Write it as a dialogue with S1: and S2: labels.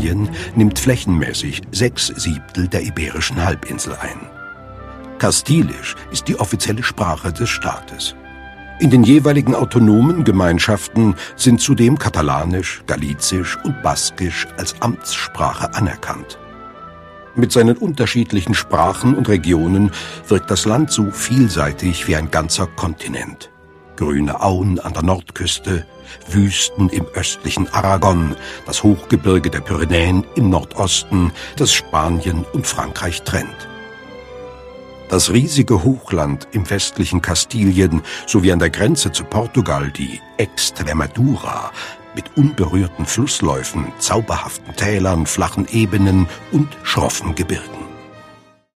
S1: Spanien nimmt flächenmäßig 6/7 der iberischen Halbinsel ein. Kastilisch ist die offizielle Sprache des Staates. In den jeweiligen autonomen Gemeinschaften sind zudem Katalanisch, Galizisch und Baskisch als Amtssprache anerkannt. Mit seinen unterschiedlichen Sprachen und Regionen wirkt das Land so vielseitig wie ein ganzer Kontinent. Grüne Auen an der Nordküste, Wüsten im östlichen Aragon, das Hochgebirge der Pyrenäen im Nordosten, das Spanien und Frankreich trennt. Das riesige Hochland im westlichen Kastilien sowie an der Grenze zu Portugal, die Extremadura, mit unberührten Flussläufen, zauberhaften Tälern, flachen Ebenen und schroffen Gebirgen.